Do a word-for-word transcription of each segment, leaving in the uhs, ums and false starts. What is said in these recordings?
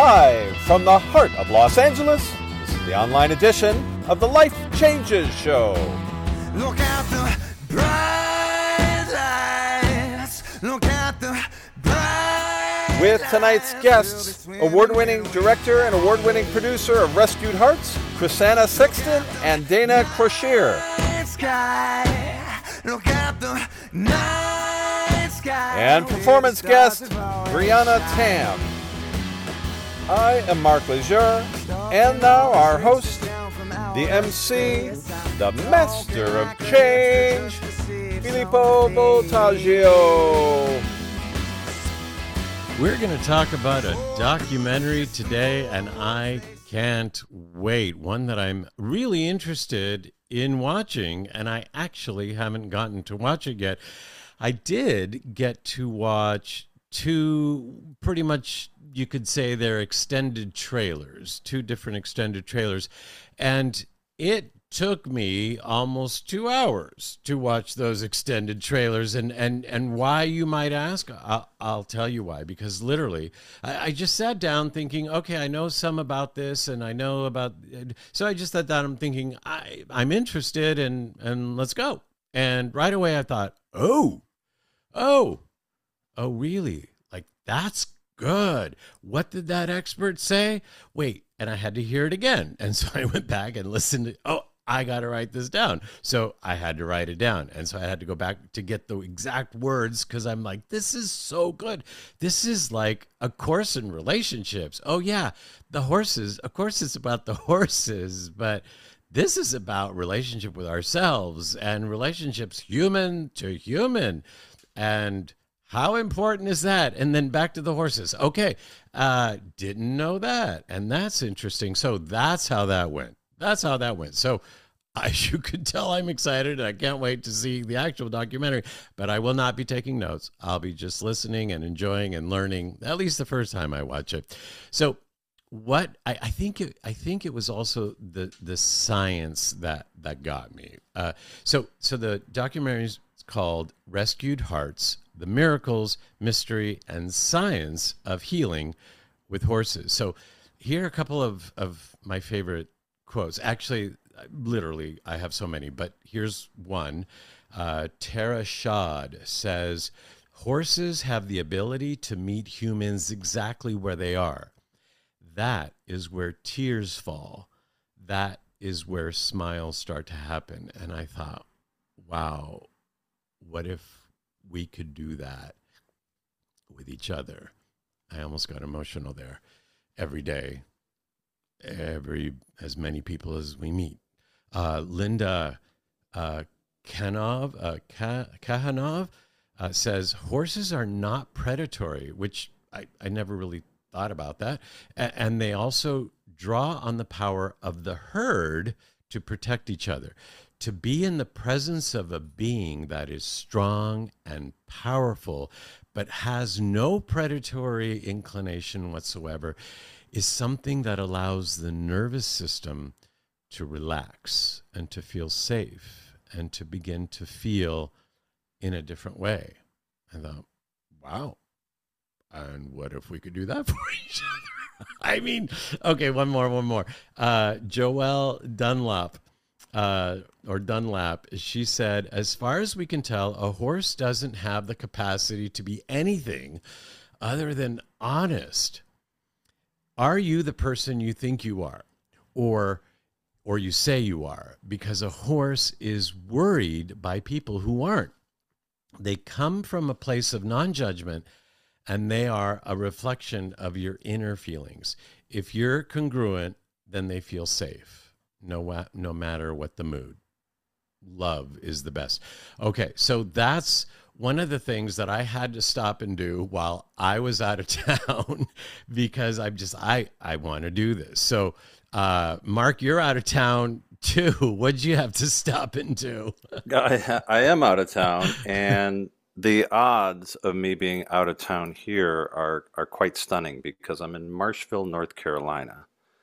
Live from the heart of Los Angeles, this is the online edition of the Life Changes Show. Look at the bright lights. Look at the bright With tonight's guests, award-winning director and award-winning producer of Rescued Hearts, Chrisanna Sexton and Dana Crocier. sky. Look at the night sky. And performance guest, Brianna Tam. I am Mark Leisure, and now our host, the M C, the master of change, Filippo Voltaggio. We're going to talk about a documentary today, and I can't wait. One that I'm really interested in watching, and I actually haven't gotten to watch it yet. I did get to watch two, pretty much, you could say they're extended trailers, two different extended trailers, and it took me almost two hours to watch those extended trailers. And and and why, you might ask? I'll, I'll tell you why. Because literally, I, I just sat down thinking, okay, I know some about this, and I know about. So I just sat down. I'm thinking, I I'm interested, and and let's go. And right away, I thought, oh, oh, oh, really? Like, that's good. What did that expert say? Wait, and I had to hear it again. And so I went back and listened to. Oh. I got to write this down. So I had to write it down. And so I had to go back to get the exact words because I'm like, this is so good. This is like a course in relationships. Oh, yeah, the horses. Of course, it's about the horses, but this is about relationship with ourselves and relationships human to human. And how important is that? And then back to the horses. Okay, uh, didn't know that. And that's interesting. So that's how that went. That's how that went. So as you could tell, I'm excited. I can't wait to see the actual documentary, but I will not be taking notes. I'll be just listening and enjoying and learning, at least the first time I watch it. So what I, I think it, I think it was also the the science that that got me. Uh, so so the documentary is called Rescued Hearts: The Miracles, Mystery, and Science of Healing with Horses. So here are a couple of, of my favorite quotes. Actually, literally, I have so many, but here's one. Uh, Tara Shad says, horses have the ability to meet humans exactly where they are. That is where tears fall. That is where smiles start to happen. And I thought, wow, what if we could do that with each other? I almost got emotional there. Every day. Every as many people as we meet. Uh, Linda uh, Kanov, uh, Kahanov uh, says, horses are not predatory, which I, I never really thought about that. A- and they also draw on the power of the herd to protect each other. To be in the presence of a being that is strong and powerful, but has no predatory inclination whatsoever, is something that allows the nervous system to relax and to feel safe and to begin to feel in a different way. I thought, wow. And what if we could do that for each other? I mean, okay, one more, one more. Uh, Joelle Dunlap, uh, or Dunlap, she said, as far as we can tell, a horse doesn't have the capacity to be anything other than honest. Are you the person you think you are, or or you say you are? Because a horse is worried by people who aren't. They come from a place of non-judgment, and they are a reflection of your inner feelings. If you're congruent, then they feel safe, no, no matter what the mood. Love is the best. Okay, so that's one of the things that I had to stop and do while I was out of town because I'm just, I, I want to do this. So, uh, Mark, you're out of town too. What'd you have to stop and do? I, I am out of town, and the odds of me being out of town here are, are quite stunning because I'm in Marshville, North Carolina.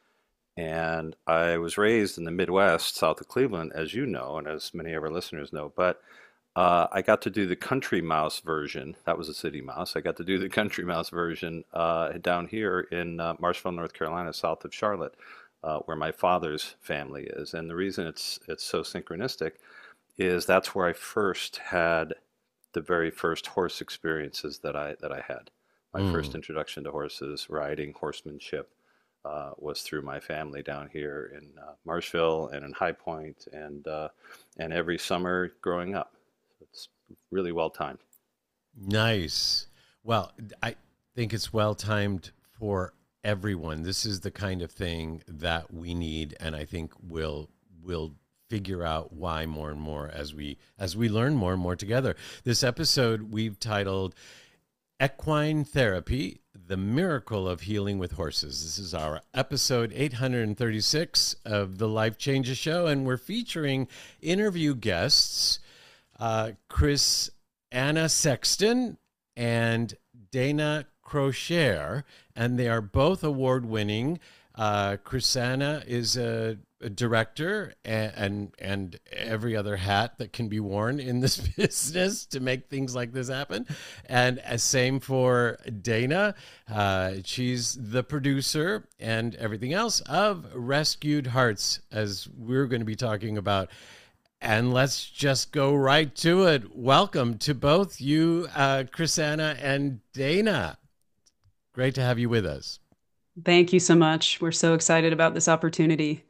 And I was raised in the Midwest, south of Cleveland, as you know, and as many of our listeners know. But Uh, I got to do the Country Mouse version. That was a City Mouse. I got to do the Country Mouse version uh, down here in uh, Marshville, North Carolina, south of Charlotte, uh, where my father's family is. And the reason it's it's so synchronistic is that's where I first had the very first horse experiences that I that I had. My first Mm. introduction to horses, riding, horsemanship, uh, was through my family down here in uh, Marshville and in High Point, and uh, and every summer growing up. It's really well timed. Nice. Well, I think it's well timed for everyone. This is the kind of thing that we need, and I think we'll we'll figure out why more and more as we as we learn more and more together. This episode we've titled Equine Therapy: The Miracle of Healing with Horses. This is our episode eight hundred thirty-six of the Life Changes Show, and we're featuring interview guests uh, Chris Anna Sexton and Dana Crocher, and they are both award-winning. Uh, Chrisanna is a, a director and, and and every other hat that can be worn in this business to make things like this happen. And uh, same for Dana. Uh, she's the producer and everything else of Rescued Hearts, as we're going to be talking about. And let's just go right to it. Welcome to both you, uh, Chrisanna and Dana. Great to have you with us. Thank you so much. We're so excited about this opportunity.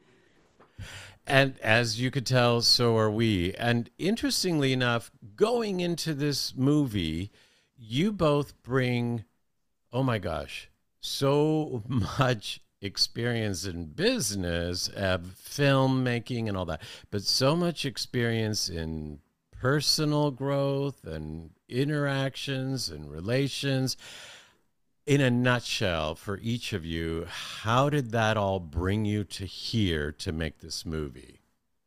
And as you could tell, so are we. And interestingly enough, going into this movie, you both bring, oh my gosh, so much experience in business, uh, filmmaking and all that, but so much experience in personal growth and interactions and relations. In a nutshell, for each of you, how did that all bring you to here to make this movie?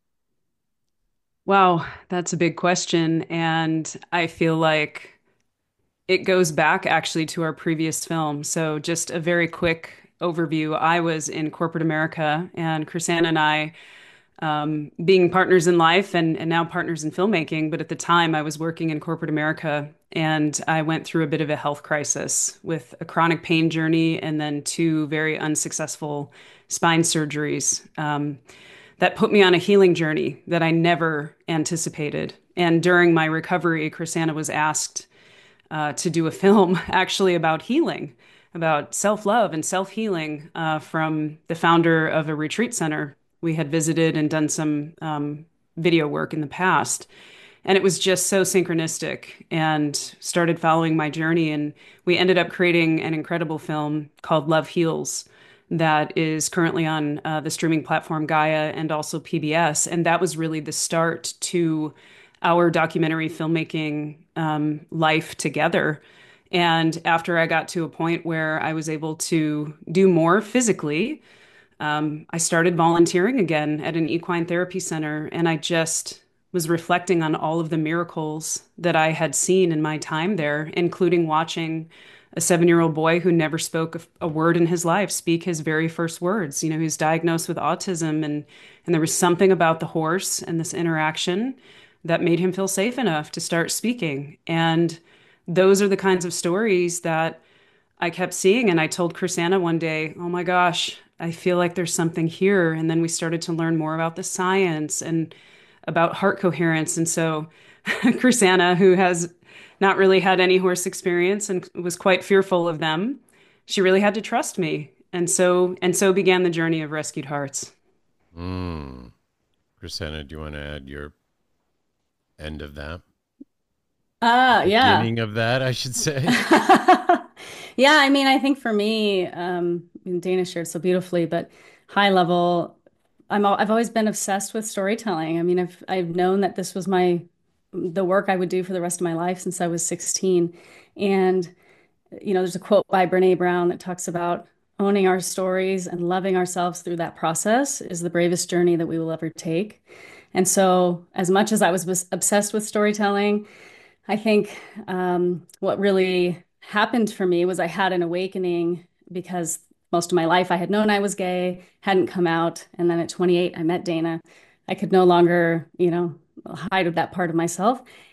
Wow, that's a big question. And I feel like it goes back actually to our previous film. So, just a very quick overview. I was in corporate America, and Chrisanna and I, um, being partners in life and, and now partners in filmmaking. But at the time, I was working in corporate America, and I went through a bit of a health crisis with a chronic pain journey and then two very unsuccessful spine surgeries. Um, that put me on a healing journey that I never anticipated. And during my recovery, Chrisanna was asked uh, to do a film actually about healing, about self-love and self-healing uh, from the founder of a retreat center we had visited and done some um, video work in the past. And it was just so synchronistic, and started following my journey. And we ended up creating an incredible film called Love Heals that is currently on uh, the streaming platform Gaia and also P B S. And that was really the start to our documentary filmmaking um, life together. And after I got to a point where I was able to do more physically, um, I started volunteering again at an equine therapy center. And I just was reflecting on all of the miracles that I had seen in my time there, including watching a seven-year-old boy who never spoke a, a word in his life speak his very first words. You know, he was diagnosed with autism, and and there was something about the horse and this interaction that made him feel safe enough to start speaking. And those are the kinds of stories that I kept seeing. And I told Chrisanna one day, oh my gosh, I feel like there's something here. And then we started to learn more about the science and about heart coherence. And so Chrisanna, who has not really had any horse experience and was quite fearful of them, she really had to trust me. And so and so began the journey of Rescued Hearts. Mm. Chrisanna, do you want to add your end of that? Uh, yeah. Beginning of that, I should say. Yeah, I mean, I think for me, um, and Dana shared so beautifully, but high level, I'm al- I've always been obsessed with storytelling. I mean, I've I've known that this was my the work I would do for the rest of my life since I was sixteen. And you know, there's a quote by Brene Brown that talks about owning our stories and loving ourselves through that process is the bravest journey that we will ever take. And so, as much as I was was obsessed with storytelling, I think um, what really happened for me was I had an awakening because most of my life I had known I was gay, hadn't come out. And then at twenty-eight, I met Dana. I could no longer, you know, hide that part of myself.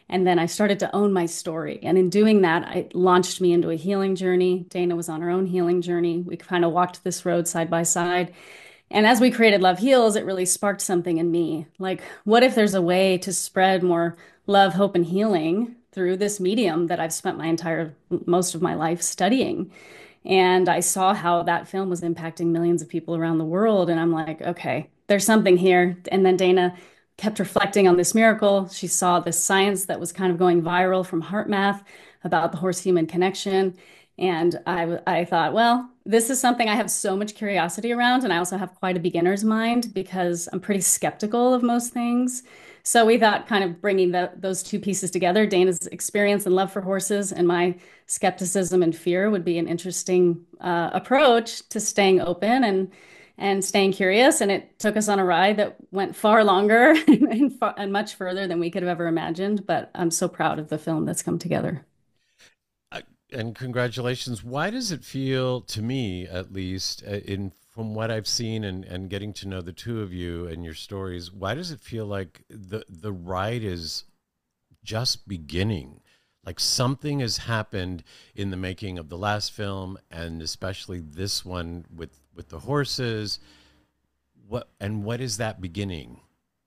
And then I started to own my story. And in doing that, it launched me into a healing journey. Dana was on her own healing journey. We kind of walked this road side by side. And as we created Love Heals, it really sparked something in me. Like, what if there's a way to spread more love, hope, and healing through this medium that I've spent my entire, most of my life studying? And I saw how that film was impacting millions of people around the world. And I'm like, okay, there's something here. And then Dana kept reflecting on this miracle. She saw this science that was kind of going viral from HeartMath about the horse-human connection. And I, I thought, well, this is something I have so much curiosity around. And I also have quite a beginner's mind because I'm pretty skeptical of most things. So we thought kind of bringing the, those two pieces together, Dana's experience and love for horses and my skepticism and fear would be an interesting uh, approach to staying open and and staying curious. And it took us on a ride that went far longer and, far, and much further than we could have ever imagined. But I'm so proud of the film that's come together. Uh, and congratulations. Why does it feel, to me at least, uh, in from what I've seen and, and getting to know the two of you and your stories, why does it feel like the, the ride is just beginning? Like something has happened in the making of the last film and especially this one with, with the horses. What and what is that beginning?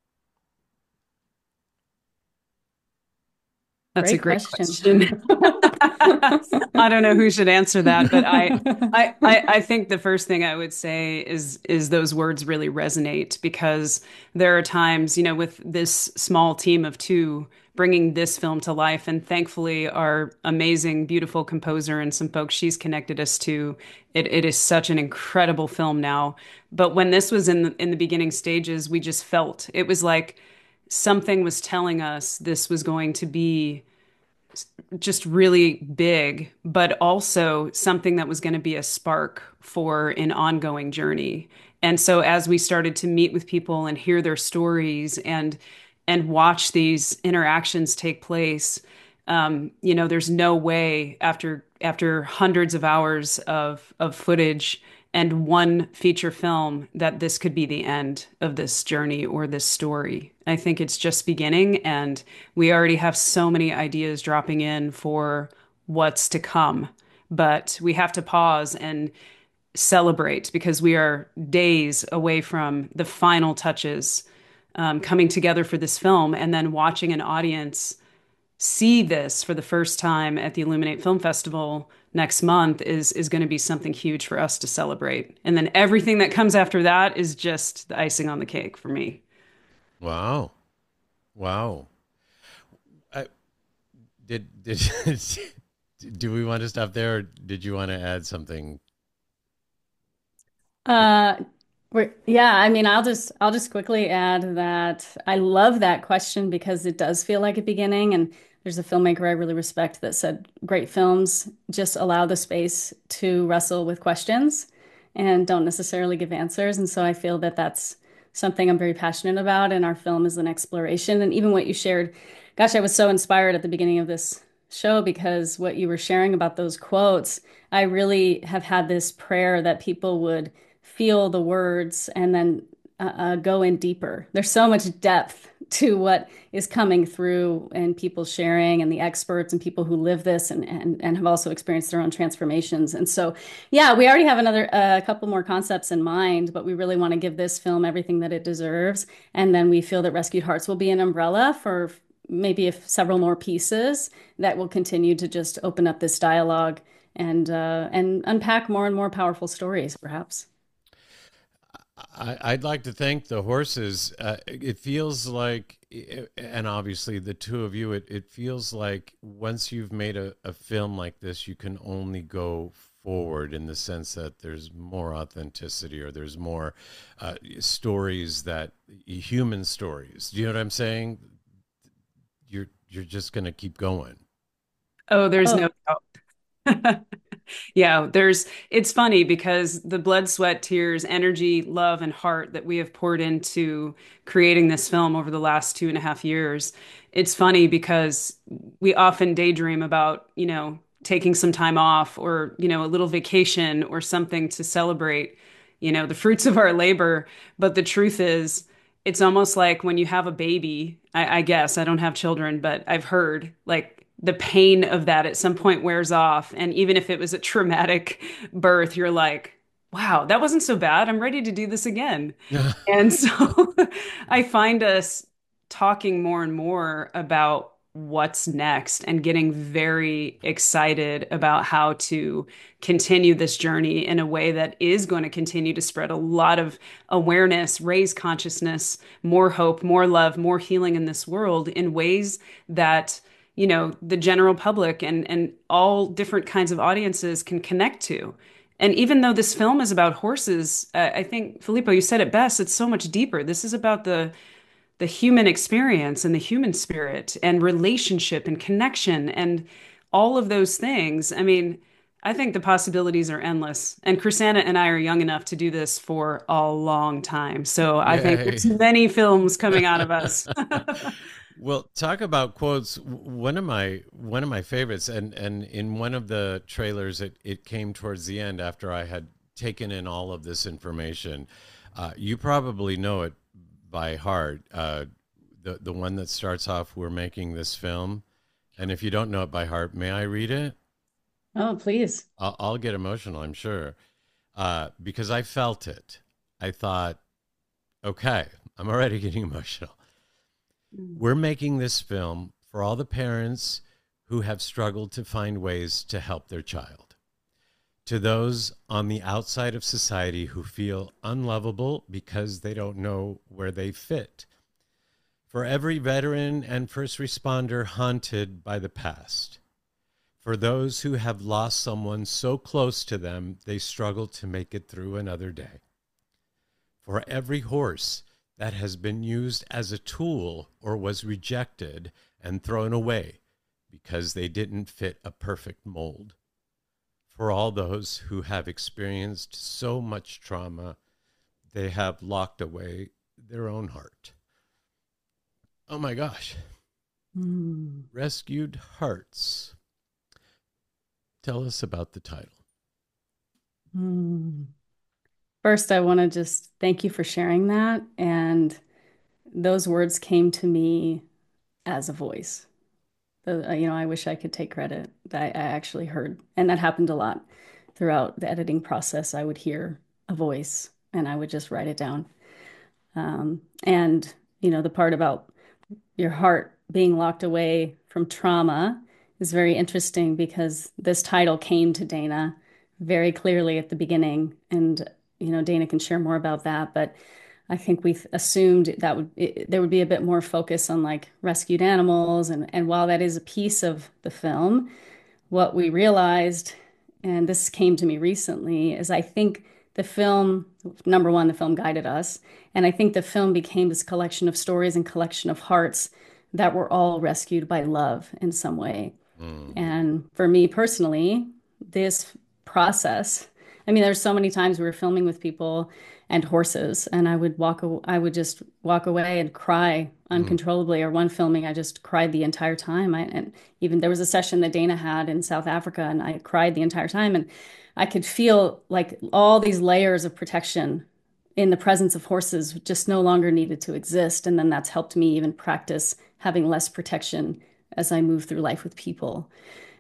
That's Great a great question. question. I don't know who should answer that, but I, I, I, I think the first thing I would say is is those words really resonate because there are times, you know, with this small team of two bringing this film to life, and thankfully our amazing, beautiful composer and some folks she's connected us to, it, it is such an incredible film now. But when this was in the, in the beginning stages, we just felt it was like something was telling us this was going to be just really big, but also something that was going to be a spark for an ongoing journey. And so as we started to meet with people and hear their stories and and watch these interactions take place, um, you know, there's no way after after hundreds of hours of of footage and one feature film that this could be the end of this journey or this story. I think it's just beginning, and we already have so many ideas dropping in for what's to come. But we have to pause and celebrate because we are days away from the final touches um, coming together for this film, and then watching an audience see this for the first time at the Illuminate Film Festival next month is is going to be something huge for us to celebrate. And then everything that comes after that is just the icing on the cake for me. Wow. Wow. I, did did do we want to stop there, or did you want to add something? Uh, we're, yeah, I mean, I'll just I'll just quickly add that I love that question because it does feel like a beginning. And there's a filmmaker I really respect that said, great films just allow the space to wrestle with questions and don't necessarily give answers. And so I feel that that's something I'm very passionate about. And our film is an exploration. And even what you shared, gosh, I was so inspired at the beginning of this show because what you were sharing about those quotes, I really have had this prayer that people would feel the words and then uh, uh, go in deeper. There's so much depth to what is coming through and people sharing and the experts and people who live this and, and, and have also experienced their own transformations. And so, yeah, we already have another a uh, couple more concepts in mind, but we really want to give this film everything that it deserves. And then we feel that Rescued Hearts will be an umbrella for maybe if several more pieces that will continue to just open up this dialogue and uh, and unpack more and more powerful stories, perhaps. I, I'd like to thank the horses. Uh, it feels like, and obviously the two of you, it, it feels like once you've made a, a film like this, you can only go forward in the sense that there's more authenticity or there's more uh, stories that human stories. Do you know what I'm saying? You're you're just going to keep going. Oh, there's Oh. no doubt. Yeah, there's it's funny because the blood, sweat, tears, energy, love, and heart that we have poured into creating this film over the last two and a half years. It's funny because we often daydream about, you know, taking some time off or, you know, a little vacation or something to celebrate, you know, the fruits of our labor. But the truth is, it's almost like when you have a baby, I, I guess I don't have children, but I've heard like the pain of that at some point wears off. And even if it was a traumatic birth, you're like, wow, that wasn't so bad. I'm ready to do this again. And so I find us talking more and more about what's next and getting very excited about how to continue this journey in a way that is going to continue to spread a lot of awareness, raise consciousness, more hope, more love, more healing in this world in ways that, you know, the general public and and all different kinds of audiences can connect to. And even though this film is about horses, uh, I think Filippo, you said it best. It's so much deeper. This is about the the human experience and the human spirit and relationship and connection and all of those things. I mean, I think the possibilities are endless. And Chrisanna and I are young enough to do this for a long time. So I think Yay. there's many films coming out of us. Well, talk about quotes. One of my one of my favorites, and and in one of the trailers, it it came towards the end after I had taken in all of this information. Uh, you probably know it by heart. Uh, the the one that starts off, "We're making this film," and if you don't know it by heart, may I read it? Oh, please. I'll, I'll get emotional, I'm sure, uh, because I felt it. I thought, okay, I'm already getting emotional. We're making this film for all the parents who have struggled to find ways to help their child. To those on the outside of society who feel unlovable because they don't know where they fit. For every veteran and first responder haunted by the past. For those who have lost someone so close to them they struggle to make it through another day. For every horse that has been used as a tool or was rejected and thrown away because they didn't fit a perfect mold. For all those who have experienced so much trauma, they have locked away their own heart. Oh my gosh. Mm. Rescued Hearts. Tell us about the title. Mm. First, I want to just thank you for sharing that. And those words came to me as a voice. The, you know, I wish I could take credit. I, I actually heard, and that happened a lot throughout the editing process. I would hear a voice and I would just write it down. Um, and, you know, the part about your heart being locked away from trauma is very interesting because this title came to Dana very clearly at the beginning. And, you know, Dana can share more about that, but I think we assumed that would it, there would be a bit more focus on like rescued animals. And, and while that is a piece of the film, what we realized, and this came to me recently, is I think the film, number one, the film guided us. And I think the film became this collection of stories and collection of hearts that were all rescued by love in some way. Mm. And for me personally, this process, I mean, there's so many times we were filming with people and horses, and I would walk, I would just walk away and cry uncontrollably. Mm. Or one filming, I just cried the entire time. I, and even there was a session that Dana had in South Africa, and I cried the entire time. And I could feel like all these layers of protection in the presence of horses just no longer needed to exist. And then that's helped me even practice having less protection as I move through life with people.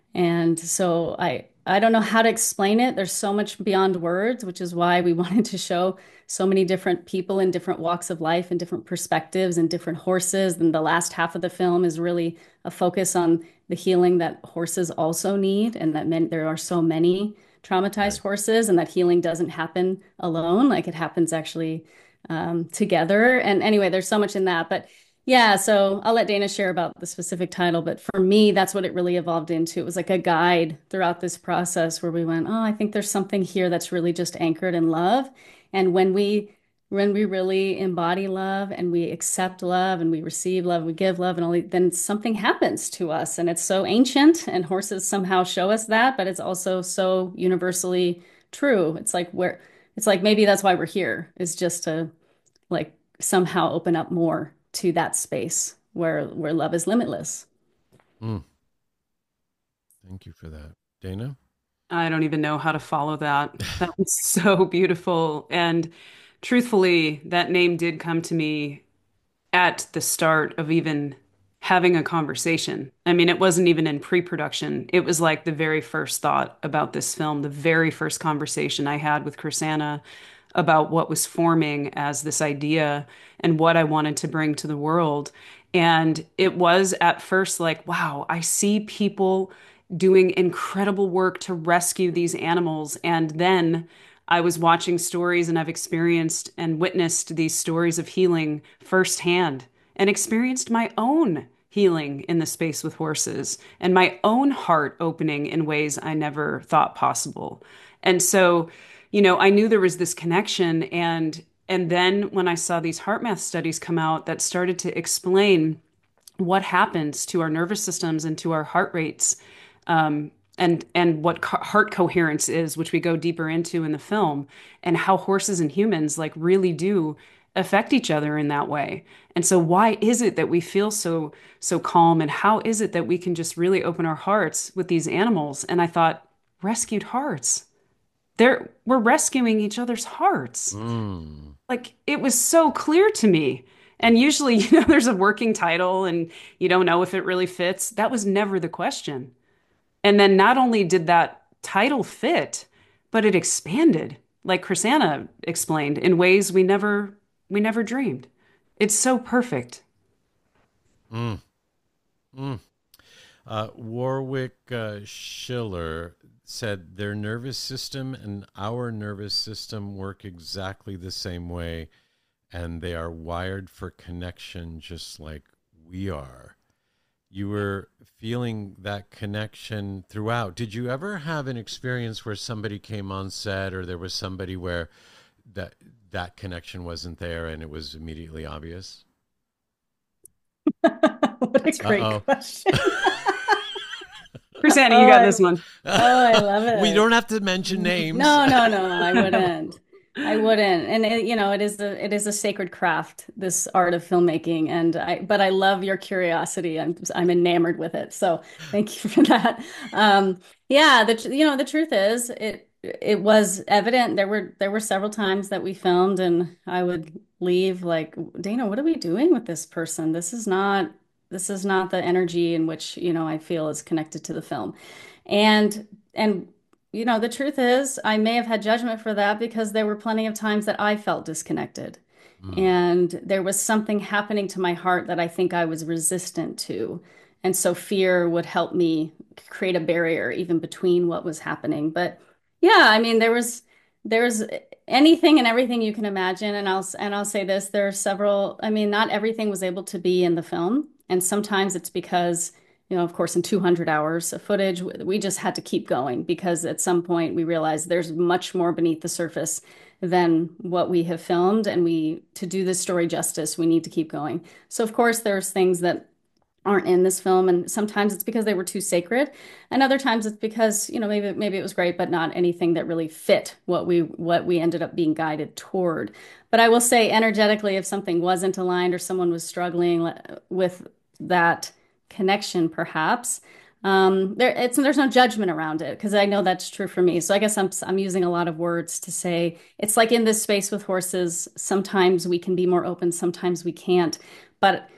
And so I, I don't know how to explain it. There's so much beyond words, which is why we wanted to show so many different people in different walks of life and different perspectives and different horses. And the last half of the film is really a focus on the healing that horses also need, and that men, there are so many traumatized right. horses, and that healing doesn't happen alone. Like it happens actually um, together. And anyway, there's so much in that. But yeah, so I'll let Dana share about the specific title, but for me, that's what it really evolved into. It was like a guide throughout this process where we went, oh, I think there's something here that's really just anchored in love. And when we when we really embody love and we accept love and we receive love, we give love, and all, then something happens to us. And it's so ancient, and horses somehow show us that, but it's also so universally true. It's like where it's like maybe that's why we're here, is just to like somehow open up more to that space where where love is limitless. Mm. Thank you for that. Dana? I don't even know how to follow that. That was so beautiful. And truthfully, that name did come to me at the start of even having a conversation. I mean, it wasn't even in pre-production. It was like the very first thought about this film, the very first conversation I had with Chrisanna about what was forming as this idea and what I wanted to bring to the world. And it was at first like, wow, I see people doing incredible work to rescue these animals. And then I was watching stories and I've experienced and witnessed these stories of healing firsthand and experienced my own healing in the space with horses and my own heart opening in ways I never thought possible. And so, you know, I knew there was this connection, and and then when I saw these heart math studies come out that started to explain what happens to our nervous systems and to our heart rates, um, and and what co- heart coherence is, which we go deeper into in the film, and how horses and humans like really do affect each other in that way. And so why is it that we feel so so calm, and how is it that we can just really open our hearts with these animals? And I thought, rescued hearts. They're we're rescuing each other's hearts. Mm. Like it was so clear to me. And usually, you know, there's a working title and you don't know if it really fits. That was never the question. And then not only did that title fit, but it expanded, like Chrisanna explained, in ways we never we never dreamed. It's so perfect. Mm. Mm. Uh, Warwick uh, Schiller said their nervous system and our nervous system work exactly the same way, and they are wired for connection just like we are. You were feeling that connection throughout. Did you ever have an experience where somebody came on set, or there was somebody where that that connection wasn't there and it was immediately obvious? What a great Uh-oh. question. Chrisanna, Oh, you got I, this one. oh, I love it. We don't have to mention names. No, no, no, I wouldn't. I wouldn't. And it, you know, it is a it is a sacred craft, this art of filmmaking. And I but I love your curiosity. I'm I'm enamored with it. So thank you for that. Um, yeah, the tr- you know, the truth is it it was evident. There were there were several times that we filmed and I would leave like, Dana, what are we doing with this person? This is not this is not the energy in which, you know, I feel is connected to the film. And and you know, the truth is, I may have had judgment for that because there were plenty of times that I felt disconnected. Mm. And there was something happening to my heart that I think I was resistant to. And so fear would help me create a barrier even between what was happening. But yeah, I mean, there was there's anything and everything you can imagine. And I'll and I'll say this, there are several, I mean, not everything was able to be in the film. And sometimes it's because you know, of course, in two hundred hours of footage, we just had to keep going because at some point we realized there's much more beneath the surface than what we have filmed. And we, to do this story justice, we need to keep going. So, of course, there's things that aren't in this film. And sometimes it's because they were too sacred. And other times it's because, you know, maybe, maybe it was great, but not anything that really fit what we, what we ended up being guided toward. But I will say energetically, if something wasn't aligned or someone was struggling with that connection, perhaps. Um, there, it's there's no judgment around it because I know that's true for me. So I guess I'm I'm using a lot of words to say it's like in this space with horses. Sometimes we can be more open, sometimes we can't. But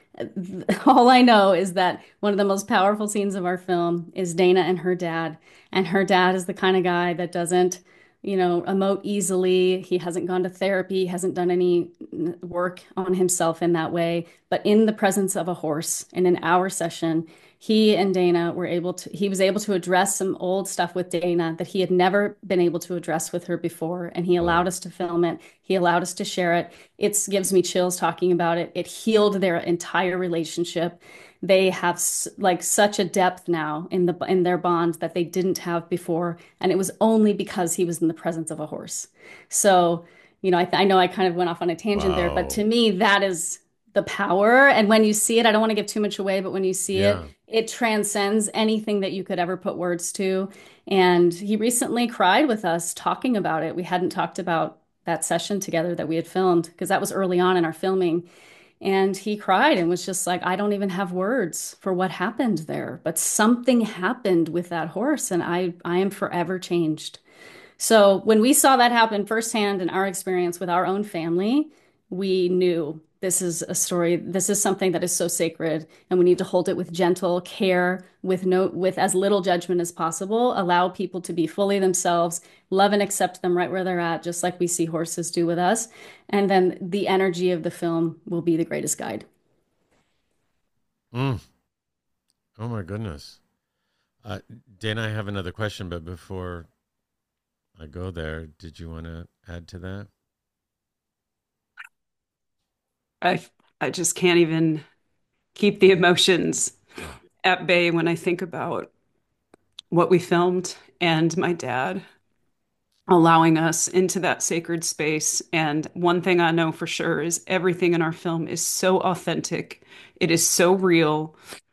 all I know is that one of the most powerful scenes of our film is Dana and her dad, and her dad is the kind of guy that doesn't, you know, emote easily. He hasn't gone to therapy, hasn't done any work on himself in that way. But in the presence of a horse in an hour session, he and Dana were able to, he was able to address some old stuff with Dana that he had never been able to address with her before. And he allowed us to film it. He allowed us to share it. It gives me chills talking about it. It healed their entire relationship. They have like such a depth now in the in their bond that they didn't have before, and it was only because he was in the presence of a horse. So, you know, I, I know I kind of went off on a tangent there, but Wow. to me, that is the power. And when you see it, I don't want to give too much away, but when you see it, Yeah. it transcends anything that you could ever put words to. And he recently cried with us talking about it. We hadn't talked about that session together that we had filmed because that was early on in our filming. And he cried and was just like, I don't even have words for what happened there, but something happened with that horse, and I, I am forever changed. So when we saw that happen firsthand in our experience with our own family, we knew this is a story, this is something that is so sacred, and we need to hold it with gentle care, with no, with as little judgment as possible, allow people to be fully themselves, love and accept them right where they're at, just like we see horses do with us. And then the energy of the film will be the greatest guide. Mm. Oh my goodness. Uh, Dana, I have another question, but before I go there, did you want to add to that? I I just can't even keep the emotions at bay when I think about what we filmed and my dad allowing us into that sacred space. And one thing I know for sure is everything in our film is so authentic. It is so real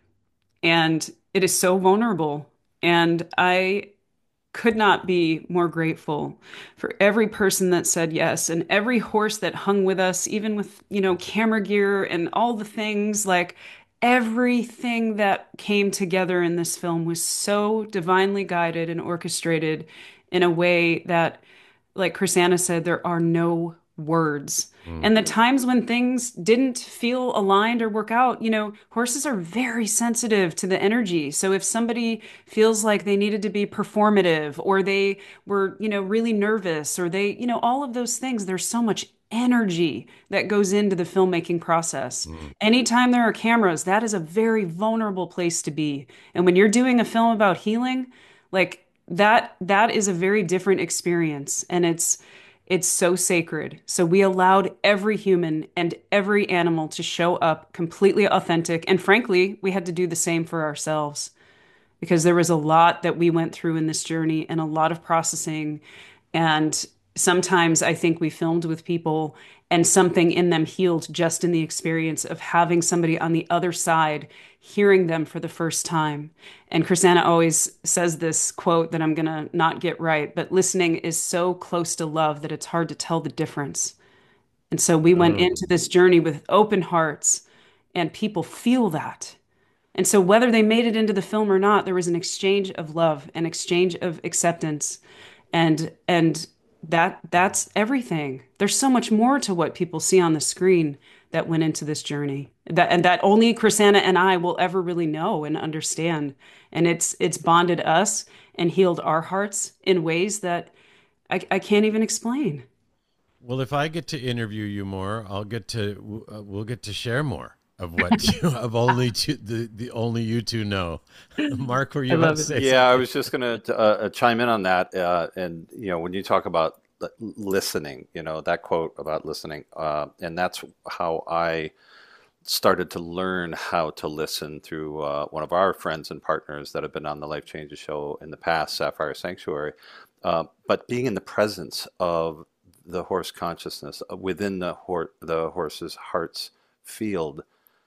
and it is so vulnerable. And I could not be more grateful for every person that said yes and every horse that hung with us, even with, you know, camera gear and all the things. Like everything that came together in this film was so divinely guided and orchestrated in a way that, like Chrisanna said, there are no words. And the times when things didn't feel aligned or work out, you know, horses are very sensitive to the energy. So if somebody feels like they needed to be performative or they were, you know, really nervous or they, you know, all of those things, there's so much energy that goes into the filmmaking process. Anytime there are cameras, that is a very vulnerable place to be. And when you're doing a film about healing, like that, that is a very different experience. And it's, it's so sacred. So we allowed every human and every animal to show up completely authentic. And frankly, we had to do the same for ourselves because there was a lot that we went through in this journey and a lot of processing. And sometimes I think we filmed with people and something in them healed just in the experience of having somebody on the other side hearing them for the first time. And Chrisanna always says this quote that I'm going to not get right, but listening is so close to love that it's hard to tell the difference. And so we went into this journey with open hearts and people feel that. And so whether they made it into the film or not, there was an exchange of love, an exchange of acceptance. And, and that that's everything. There's so much more to what people see on the screen that went into this journey that and that only Chrisanna and I will ever really know and understand. And it's it's bonded us and healed our hearts in ways that I, I can't even explain. Well, if I get to interview you more, I'll get to uh, we'll get to share more of what you, of only two, the the only you two know. Mark, were you about to say Yeah, I something? was just going to uh, chime in on that. Uh, and you know, when you talk about li- listening, you know, that quote about listening, uh, and that's how I started to learn how to listen through uh, one of our friends and partners that have been on the Life Changes show in the past, Sapphire Sanctuary. Uh, but being in the presence of the horse consciousness uh, within the hor- the horse's heart's field,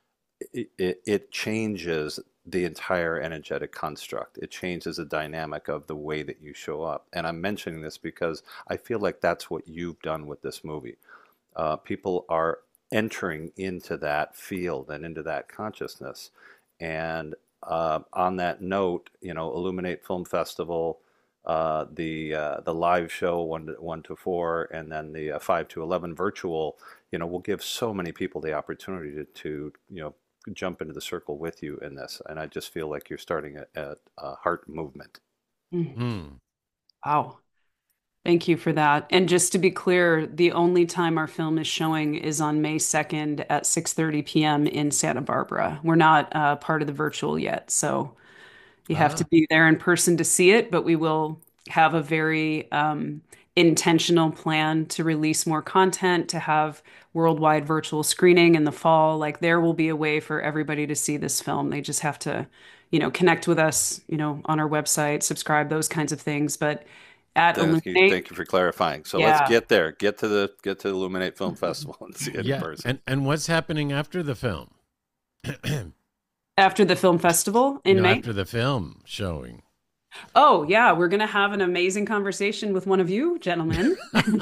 it, it, it changes the entire energetic construct. It changes the dynamic of the way that you show up. And I'm mentioning this because I feel like that's what you've done with this movie. Uh, people are entering into that field and into that consciousness. And uh, on that note, you know, Illuminate Film Festival, uh, the uh, the live show one to one to four, and then the uh, five to eleven virtual, you know, will give so many people the opportunity to, to you know, jump into the circle with you in this. And I just feel like you're starting a, a, a heart movement. Hmm. Wow. Thank you for that. And just to be clear, the only time our film is showing is on May second at six thirty p.m. in Santa Barbara. We're not uh, part of the virtual yet, so you have to Ah. be there in person to see it, but we will have a very um, intentional plan to release more content, to have worldwide virtual screening in the fall. Like there will be a way for everybody to see this film. They just have to, you know, connect with us, you know, on our website, subscribe, those kinds of things. But at Thank you, Illuminate, thank you for clarifying. So yeah. let's get there. Get to the get to the Illuminate Film Festival and see it in Yeah, person. and and what's happening after the film? After the film festival in No, May. after the film showing. Oh, yeah, we're going to have an amazing conversation with one of you gentlemen.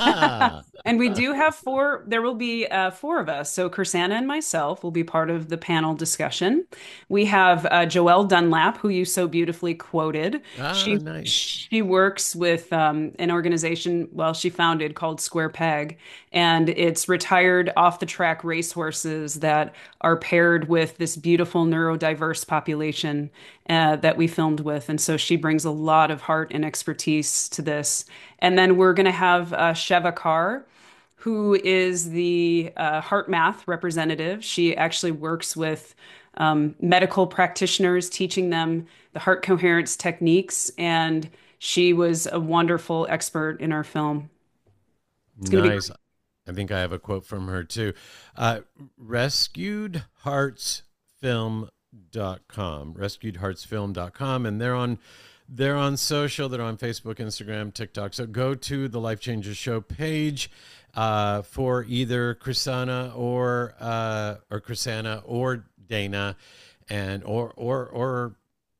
And we do have four, there will be uh, four of us. So Kursana and myself will be part of the panel discussion. We have uh, Joelle Dunlap, who you so beautifully quoted. Ah, She nice. she works with um, an organization, well, she founded called Square Peg, and it's retired off the track racehorses that are paired with this beautiful neurodiverse population uh, that we filmed with. And so she brings a lot of heart and expertise to this. And then we're going to have uh, Sheva Carr, who is the uh, Heart Math representative. She actually works with um, medical practitioners, teaching them the heart coherence techniques. And she was a wonderful expert in our film. It's going to be Nice. I think I have a quote from her too. Uh, rescued hearts film dot com, rescued hearts film dot com, and they're on they're on social, they're on Facebook, Instagram, TikTok. So go to the Life Changes Show page uh, for either Chrisana or uh, or Chrisana or Dana, and or or or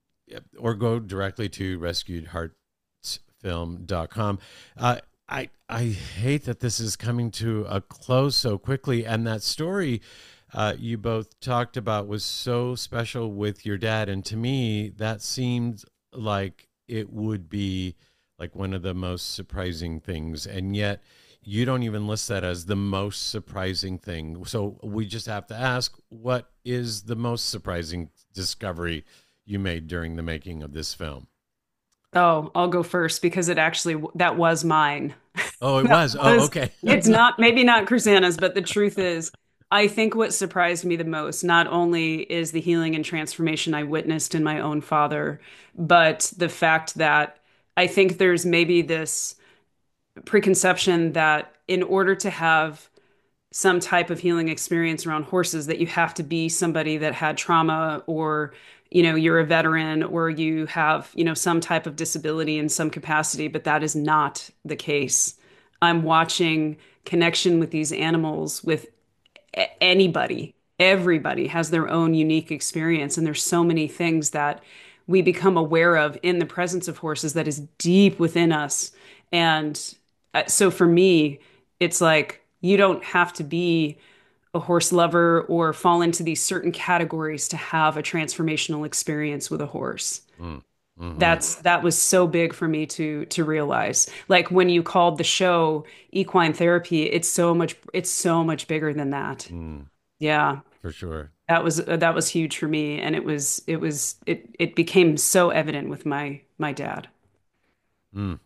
or go directly to rescued hearts film dot com. Uh, I I hate that this is coming to a close so quickly, and that story uh, you both talked about was so special with your dad, and to me that seemed like it would be like one of the most surprising things, and yet you don't even list that as the most surprising thing. So we just have to ask, what is the most surprising discovery you made during the making of this film? Oh, I'll go first because it actually that was mine. Oh, it That was. Oh, was, okay. it's not, maybe not Chrisana's, but the truth is, I think what surprised me the most, not only is the healing and transformation I witnessed in my own father, but the fact that I think there's maybe this preconception that in order to have some type of healing experience around horses that you have to be somebody that had trauma, or you know you're a veteran, or you have you know some type of disability in some capacity, but that is not the case. I'm watching connection with these animals with a- anybody. Everybody has their own unique experience, and there's so many things that we become aware of in the presence of horses that is deep within us. And uh, so for me, it's like you don't have to be a horse lover or fall into these certain categories to have a transformational experience with a horse. Mm, hmm. That's that was so big for me to to realize. Like when you called the show equine therapy, it's so much it's so much bigger than that. Mm, Yeah. for sure. That was uh, that was huge for me, and it was it was it it became so evident with my my dad. Mm.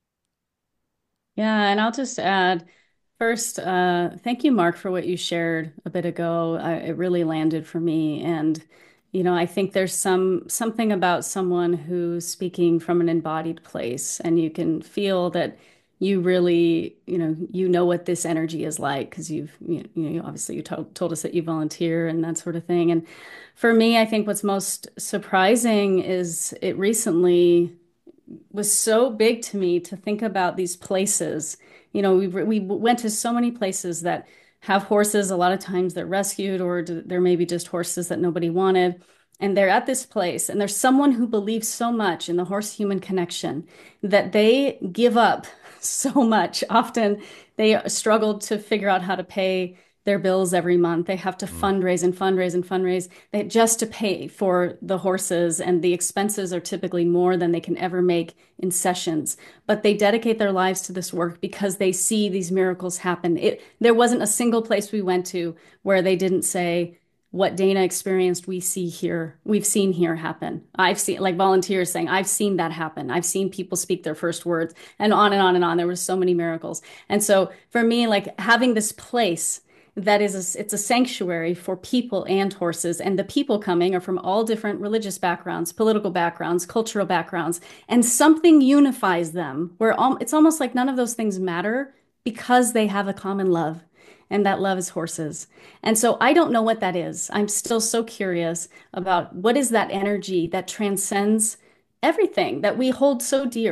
Yeah, and I'll just add first, uh, thank you, Mark, for what you shared a bit ago. I, it really landed for me. And, you know, I think there's some something about someone who's speaking from an embodied place, and you can feel that you really, you know, you know what this energy is like because you've, you, you know, obviously you told told us that you volunteer and that sort of thing. And for me, I think what's most surprising is it recently was so big to me to think about these places. You know, we we went to so many places that have horses. A lot of times they're rescued, or there may be just horses that nobody wanted. And they're at this place, and there's someone who believes so much in the horse-human connection that they give up so much. Often they struggle to figure out how to pay their bills every month. They have to Mm. fundraise and fundraise and fundraise they, just to pay for the horses, and the expenses are typically more than they can ever make in sessions. But they dedicate their lives to this work because they see these miracles happen. It, there wasn't a single place we went to where they didn't say, what Dana experienced, we see here, we've seen here happen. I've seen, like volunteers saying, I've seen that happen. I've seen people speak their first words, and on and on and on. There were so many miracles. And so for me, like having this place that is a, it's a sanctuary for people and horses, and the people coming are from all different religious backgrounds, political backgrounds, cultural backgrounds, and something unifies them where al- it's almost like none of those things matter because they have a common love, and that love is horses. And so I don't know what that is. I'm still so curious about what is that energy that transcends everything that we hold so dear.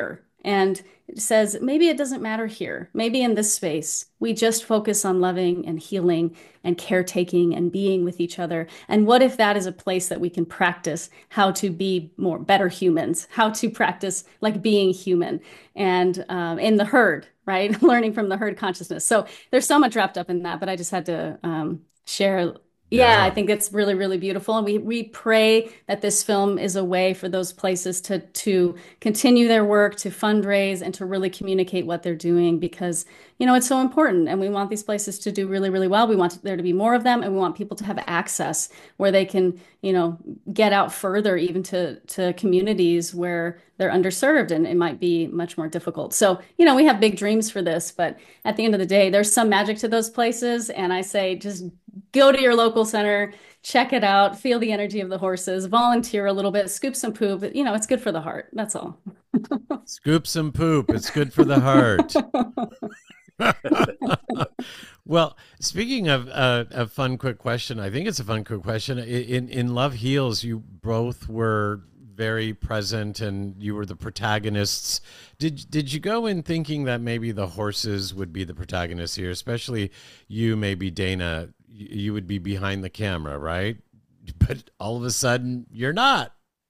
And it says maybe it doesn't matter here. Maybe in this space, we just focus on loving and healing and caretaking and being with each other. And what if that is a place that we can practice how to be more better humans, how to practice like being human and um, in the herd, right? Learning from the herd consciousness. So there's so much wrapped up in that, but I just had to um, share. Yeah, I Yeah. think it's really, really beautiful. And we we pray that this film is a way for those places to to continue their work, to fundraise, and to really communicate what they're doing because, you know, it's so important. And we want these places to do really, really well. We want there to be more of them, and we want people to have access where they can, you know, get out further, even to to communities where they're underserved and it might be much more difficult. So, you know, we have big dreams for this, but at the end of the day, there's some magic to those places. And I say just go to your local center, check it out, feel the energy of the horses, volunteer a little bit, scoop some poop. You know, it's good for the heart. That's all. Scoop some poop. It's good for the heart. Well, speaking of uh, a fun, quick question, I think it's a fun, quick question. In in Love Heals, you both were very present, and you were the protagonists. Did did you go in thinking that maybe the horses would be the protagonists here, especially you, maybe Dana? You would be behind the camera, right? But all of a sudden, you're not.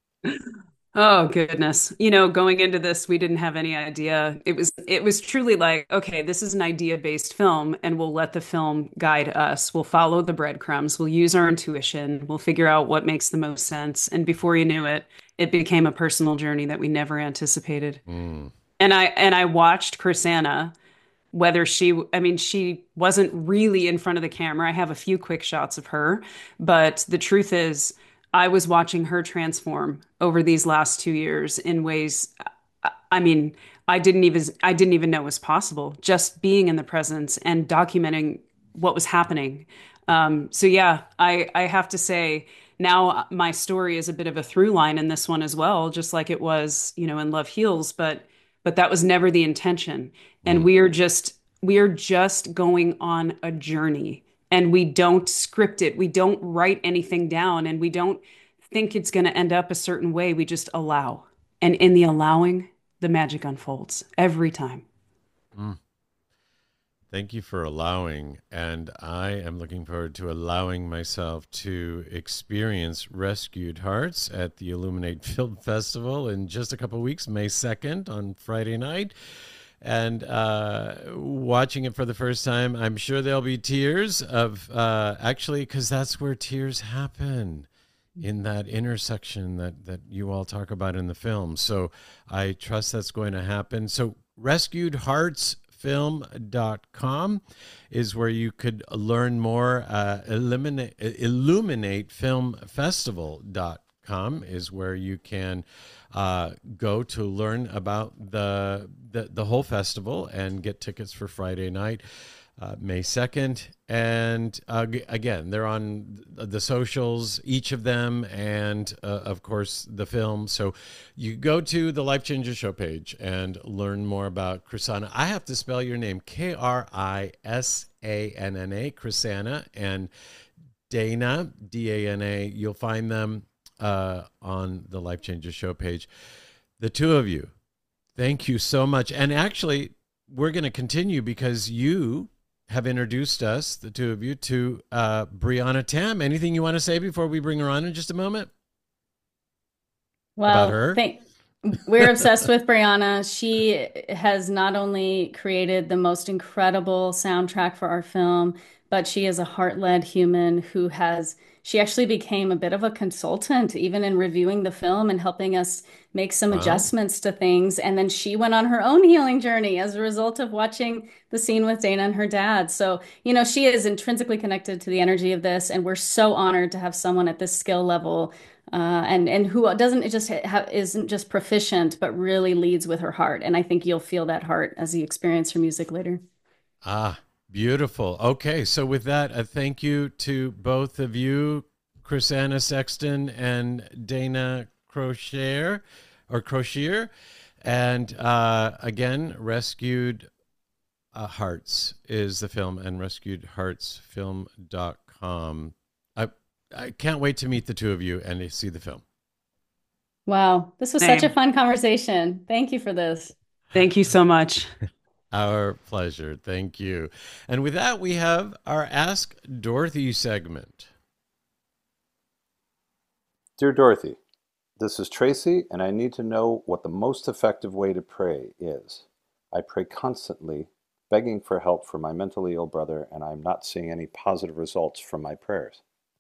Oh goodness. You know, going into this, we didn't have any idea. It was it was truly like, okay, this is an idea-based film and we'll let the film guide us. We'll follow the breadcrumbs. We'll use our intuition. We'll figure out what makes the most sense. And before you knew it, it became a personal journey that we never anticipated. Mm. And I and I watched Chrisanna, whether she, I mean, she wasn't really in front of the camera. I have a few quick shots of her, but the truth is, I was watching her transform over these last two years in ways, I mean, I didn't even I didn't even know was possible. Just being in the presence and documenting what was happening. Um, so yeah, I I have to say now my story is a bit of a through line in this one as well, just like it was, you know, in Love Heals, but but that was never the intention. And Mm. we are just we are just going on a journey and we don't script it. We don't write anything down and we don't think it's going to end up a certain way. We just allow. And in the allowing, the magic unfolds every time. Mm. Thank you for allowing. And I am looking forward to allowing myself to experience Rescued Hearts at the Illuminate Film Festival in just a couple of weeks, May second on Friday night. And uh, watching it for the first time, I'm sure there'll be tears of uh, actually, because that's where tears happen, in that intersection that, that you all talk about in the film. So I trust that's going to happen. So rescued hearts film dot com is where you could learn more. Uh, eliminate, illuminate film festival dot com is where you can uh, go to learn about the, the the whole festival and get tickets for Friday night, uh, May second. And uh, again, they're on the socials, each of them, and uh, of course the film. So you go to the Life Changer Show page and learn more about Chrisanna. I have to spell your name, K R I S A N N A, Chrisanna, and Dana, D A N A. You'll find them uh, on the Life Changer Show page. The two of you, thank you so much. And actually, we're going to continue because you have introduced us, the two of you, to uh, Brianna Tam. Anything you want to say before we bring her on in just a moment? Well, about her? Thank, we're obsessed with Brianna. She has not only created the most incredible soundtrack for our film, but she is a heart-led human who has, she actually became a bit of a consultant, even in reviewing the film and helping us make some Wow. adjustments to things. And then she went on her own healing journey as a result of watching the scene with Dana and her dad. So, you know, she is intrinsically connected to the energy of this. And we're so honored to have someone at this skill level uh, and, and who doesn't just have, isn't just proficient, but really leads with her heart. And I think you'll feel that heart as you experience her music later. Ah, beautiful. Okay, so with that, a thank you to both of you, Chrisanna Sexton and Dana Crochier, or Crochier. And uh, again, Rescued uh, Hearts is the film, and rescued hearts film dot com. I, I can't wait to meet the two of you and to see the film. Wow, this was Same. such a fun conversation. Thank you for this. Thank you so much. Our pleasure. Thank you. And with that, we have our Ask Dorothy segment. Dear Dorothy, this is Tracy, and I need to know what the most effective way to pray is. I pray constantly, begging for help for my mentally ill brother, and I'm not seeing any positive results from my prayers.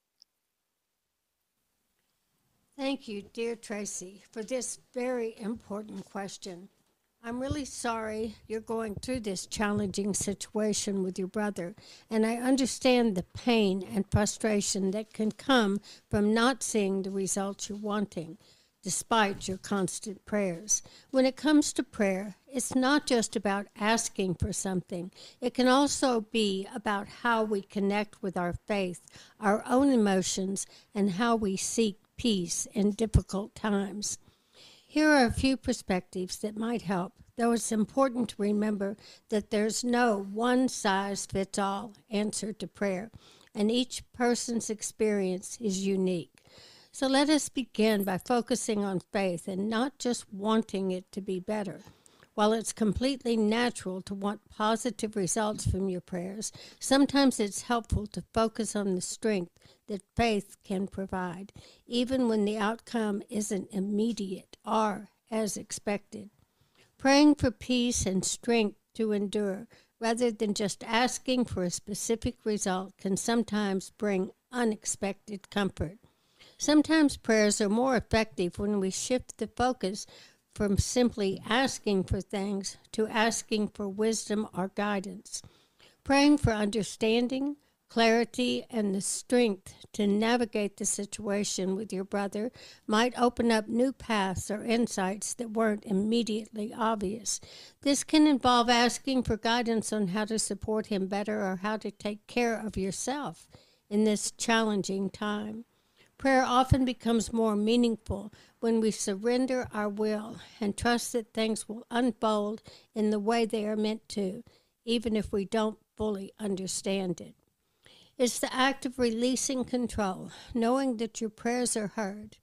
Thank you, dear Tracy, for this very important question. I'm really sorry you're going through this challenging situation with your brother, and I understand the pain and frustration that can come from not seeing the results you're wanting, despite your constant prayers. When it comes to prayer, it's not just about asking for something. It can also be about how we connect with our faith, our own emotions, and how we seek peace in difficult times. Here are a few perspectives that might help, though it's important to remember that there's no one-size-fits-all answer to prayer, and each person's experience is unique. So let us begin by focusing on faith and not just wanting it to be better. While it's completely natural to want positive results from your prayers, sometimes it's helpful to focus on the strength that faith can provide, even when the outcome isn't immediate or as expected. Praying for peace and strength to endure, rather than just asking for a specific result, can sometimes bring unexpected comfort. Sometimes prayers are more effective when we shift the focus from simply asking for things to asking for wisdom or guidance. Praying for understanding, clarity, and the strength to navigate the situation with your brother might open up new paths or insights that weren't immediately obvious. This can involve asking for guidance on how to support him better or how to take care of yourself in this challenging time. Prayer often becomes more meaningful when we surrender our will and trust that things will unfold in the way they are meant to, even if we don't fully understand it. It's the act of releasing control, knowing that your prayers are heard,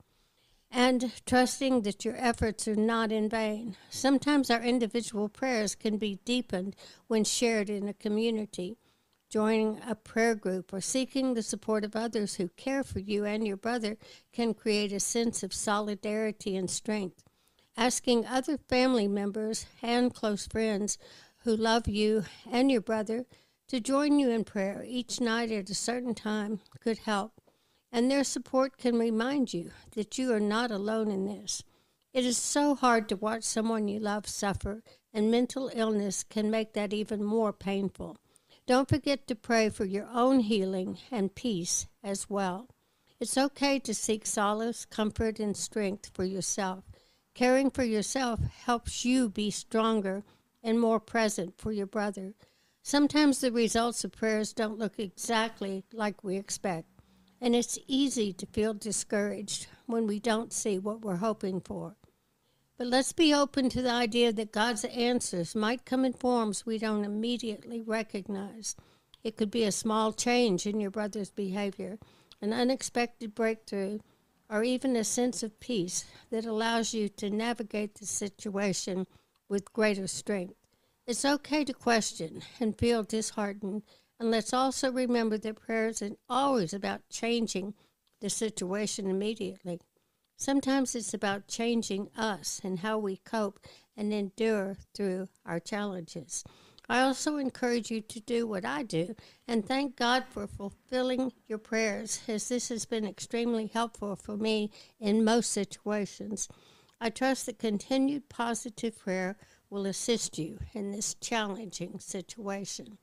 and trusting that your efforts are not in vain. Sometimes our individual prayers can be deepened when shared in a community. Joining a prayer group or seeking the support of others who care for you and your brother can create a sense of solidarity and strength. Asking other family members and close friends who love you and your brother to join you in prayer each night at a certain time could help, and their support can remind you that you are not alone in this. It is so hard to watch someone you love suffer, and mental illness can make that even more painful. Don't forget to pray for your own healing and peace as well. It's okay to seek solace, comfort, and strength for yourself. Caring for yourself helps you be stronger and more present for your brother. Sometimes the results of prayers don't look exactly like we expect, and it's easy to feel discouraged when we don't see what we're hoping for. But let's be open to the idea that God's answers might come in forms we don't immediately recognize. It could be a small change in your brother's behavior, an unexpected breakthrough, or even a sense of peace that allows you to navigate the situation with greater strength. It's okay to question and feel disheartened, and let's also remember that prayer isn't always about changing the situation immediately. Sometimes it's about changing us and how we cope and endure through our challenges. I also encourage you to do what I do and thank God for fulfilling your prayers, as this has been extremely helpful for me in most situations. I trust that continued positive prayer will assist you in this challenging situation.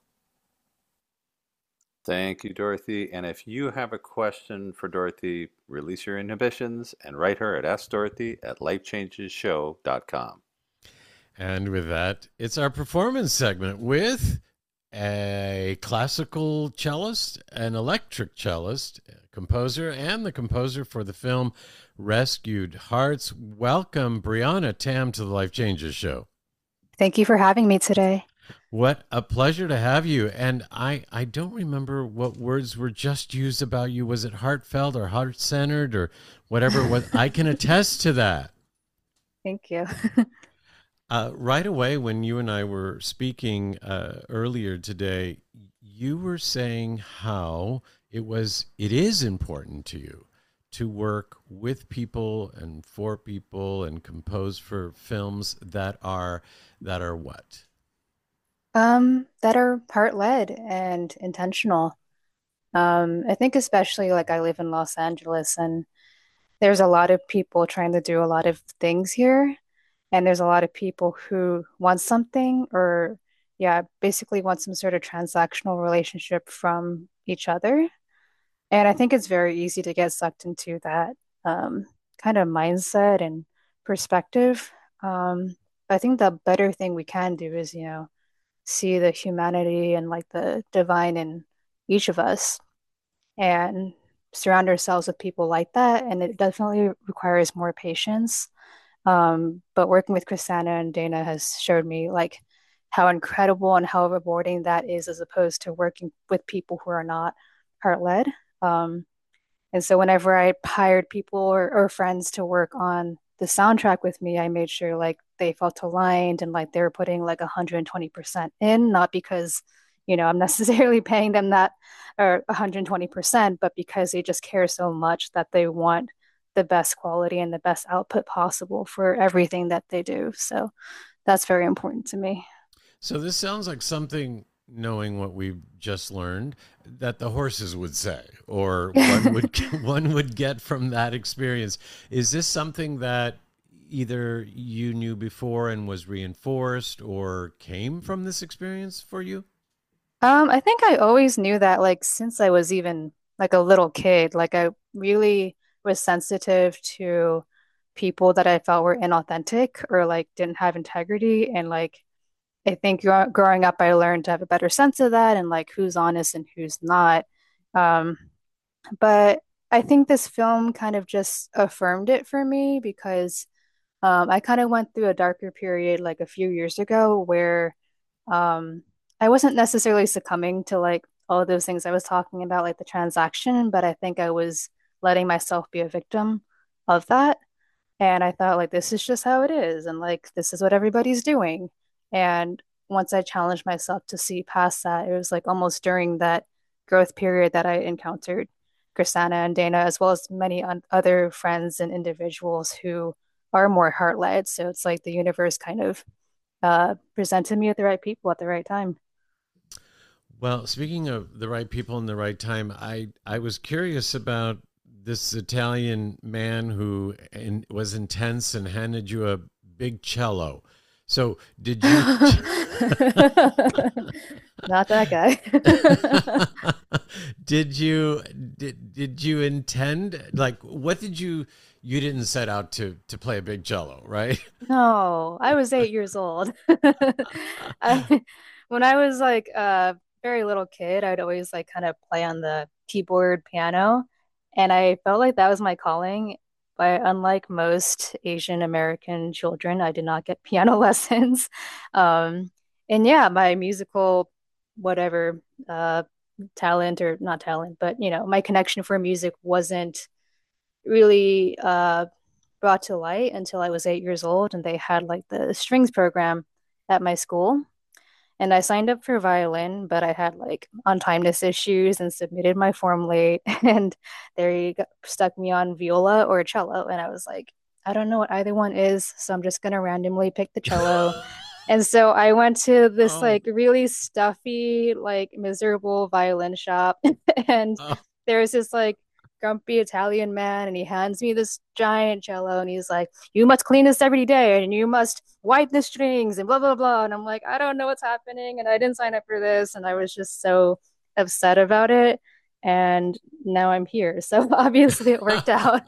Thank you, Dorothy. And if you have a question for Dorothy, release your inhibitions and write her at ask dorothy at life changes show dot com. And with that, it's our performance segment with a classical cellist, an electric cellist, composer, and the composer for the film Rescued Hearts. Welcome, Brianna Tam, to the Life Changes Show. Thank you for having me today. What a pleasure to have you. And I, I don't remember what words were just used about you. Was it heartfelt or heart-centered or whatever? What I can attest to that. Thank you. Uh, right away, when you and I were speaking uh, earlier today, you were saying how it was, it is important to you to work with people and for people and compose for films that are that are what? Um, that are heart-led and intentional. Um, I think especially like I live in Los Angeles and there's a lot of people trying to do a lot of things here. And there's a lot of people who want something or, yeah, basically want some sort of transactional relationship from each other. And I think it's very easy to get sucked into that um, kind of mindset and perspective. Um, I think the better thing we can do is, you know, see the humanity and like the divine in each of us and surround ourselves with people like that. And it definitely requires more patience. Um, but working with Chrisana and Dana has showed me like how incredible and how rewarding that is as opposed to working with people who are not heart-led. Um, and so whenever I hired people or, or friends to work on the soundtrack with me, I made sure like they felt aligned and like they were putting like one hundred twenty percent in, not because, you know, I'm necessarily paying them that or one hundred twenty percent, but because they just care so much that they want the best quality and the best output possible for everything that they do. So that's very important to me. So this sounds like something, knowing what we've just learned, that the horses would say, or one would one would get from that experience. Is this something that either you knew before and was reinforced, or came from this experience for you? Um, I think I always knew that, like, since I was even like a little kid, like, I really was sensitive to people that I felt were inauthentic or like didn't have integrity. And like, I think gro growing up, I learned to have a better sense of that and like who's honest and who's not. Um, but I think this film kind of just affirmed it for me because um, I kind of went through a darker period like a few years ago where um, I wasn't necessarily succumbing to like all of those things I was talking about, like the transaction, but I think I was letting myself be a victim of that. And I thought, like, this is just how it is. And like, this is what everybody's doing. And once I challenged myself to see past that, it was like almost during that growth period that I encountered Chrisana and Dana, as well as many other friends and individuals who are more heart led. So it's like the universe kind of uh, presented me with the right people at the right time. Well, speaking of the right people in the right time, I, I was curious about this Italian man who in, was intense and handed you a big cello. So did you? Not that guy. Did you did did you intend, like, what did you you didn't set out to to play a big cello, right? No, I was eight years old. I, when I was like a very little kid, I'd always like kind of play on the keyboard piano, and I felt like that was my calling. But unlike most Asian American children, I did not get piano lessons. Um, and yeah, my musical whatever uh talent or not talent, but you know, my connection for music wasn't really uh brought to light until I was eight years old and they had like the strings program at my school. And I signed up for violin, but I had like untimeness issues and submitted my form late. And they got, stuck me on viola or cello. And I was like, I don't know what either one is. So I'm just going to randomly pick the cello. And so I went to this Oh, like really stuffy, like miserable violin shop. And oh, there's this like grumpy Italian man, and he hands me this giant cello, and he's like, "You must clean this every day, and you must wipe the strings, and blah blah blah." And I'm like, I don't know what's happening, and I didn't sign up for this, and I was just so upset about it. And now I'm here, so obviously it worked out.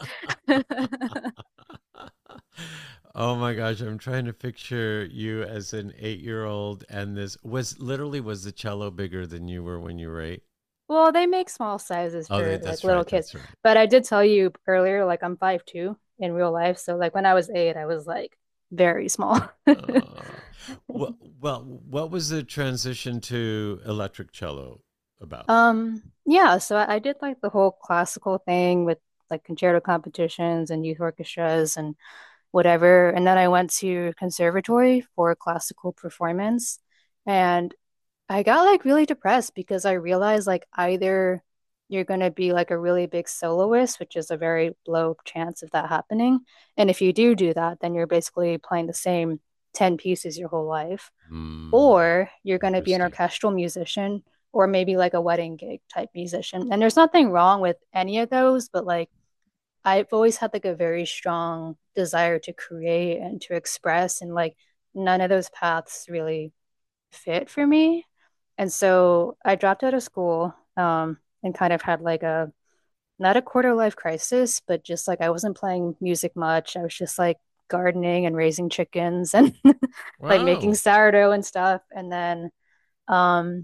oh my gosh, I'm trying to picture you as an eight-year-old, and this was literally, was the cello bigger than you were when you were eight? Well, they make small sizes Oh, for that- like that's little right, kids. that's right. But I did tell you earlier, like I'm five two in real life. So like when I was eight, I was like very small. Uh, well, well, what was the transition to electric cello about? Um, yeah, so I, I did like the whole classical thing with like concerto competitions and youth orchestras and whatever. And then I went to conservatory for classical performance. And I got like really depressed because I realized like either you're going to be like a really big soloist, which is a very low chance of that happening. And if you do do that, then you're basically playing the same ten pieces your whole life. Mm, Or you're going to be an interesting. orchestral musician or maybe like a wedding gig type musician. And there's nothing wrong with any of those, but like I've always had like a very strong desire to create and to express, and like none of those paths really fit for me. And so I dropped out of school um, and kind of had like a not a quarter life crisis, but just like I wasn't playing music much. I was just like gardening and raising chickens and like making Wow. sourdough and stuff. And then um,